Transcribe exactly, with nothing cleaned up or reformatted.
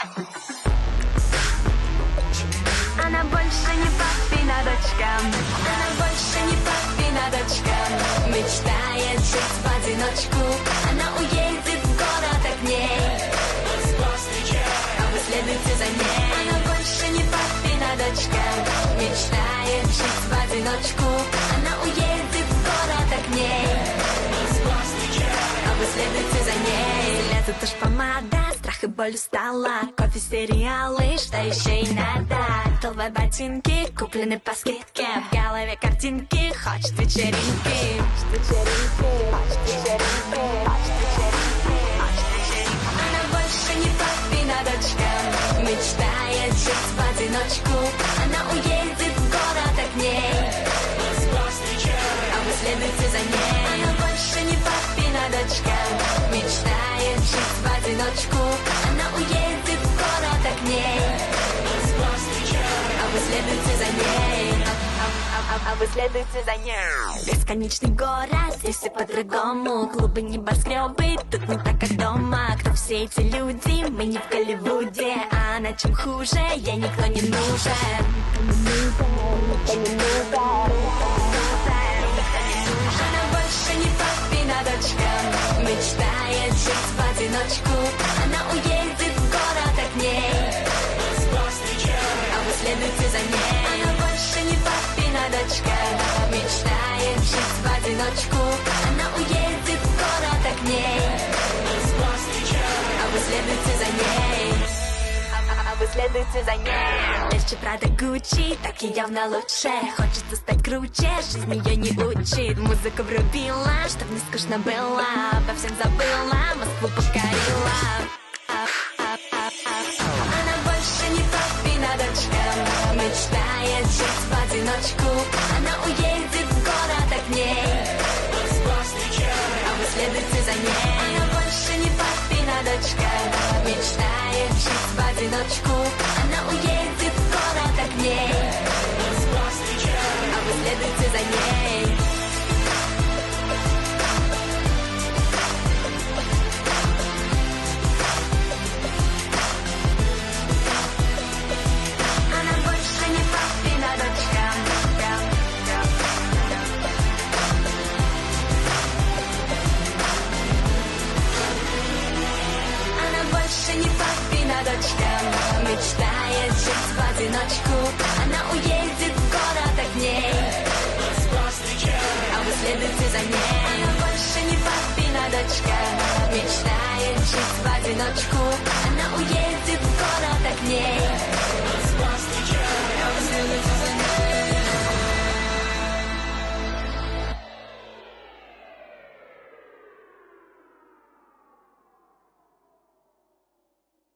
Она больше не папина дочка. Она больше не папина дочка. Мечтает жить в одиночку. Она уедет в город от ней, а вы следуйте за ней. Она больше не папина дочка. Мечтает жить в одиночку. Она уедет в город от ней, а вы следуйте за ней. Лето тушь, помада, страх и боль устала. Кофе, сериалы, что еще и надо. Толвые ботинки, куплены по скидке. В голове картинки, хочет вечеринки. Хочет вечеринки, хочет вечеринки, хочет вечеринки. Она больше не папина дочка. Мечтает жить в одиночку. Она уедет в город от ней, а вы следуйте за ней. Она больше не папина дочка. Мечтает жить в одиночку. Она уедет в город от ней, а вы следуйте за ней. А, а, а вы следуйте за ней. Бесконечный город, здесь все по-другому. Клубы, небоскребы, тут не так, как дома. Кто все эти люди? Мы не в Голливуде. А на чем хуже? Ей никто не нужен. Она больше не папина дочка. Мечтает жить в одиночку. Она уедет в город от ней, а вы следуйте за ней. Она больше не папина дочка. Мечтает жить в одиночку. Она уедет в город от ней, а вы следуйте за ней. А, а вы следуйте за ней. Легче Прада, Гуччи, так и явно лучше. Хочется стать круче, жизнь ее не учит. Музыку врубила, чтоб не скучно было. Обо всем забыла, Москву покорила. Она больше не папина дочка. Мечтает жить в одиночку. Она уедет в город от ней, а вы следуйте за ней. Она больше не папина дочка. Мечтает жить в одиночку. Она уедет в город от ней, а вы следуйте за ней. Она больше не папина дочка. Она больше не папина дочка. Мечтает жить в одиночку. Она уедет в город от ней, а вы следуйте за ней. Она больше не папина дочка. Мечтает жить в одиночку. Она уедет в город от ней,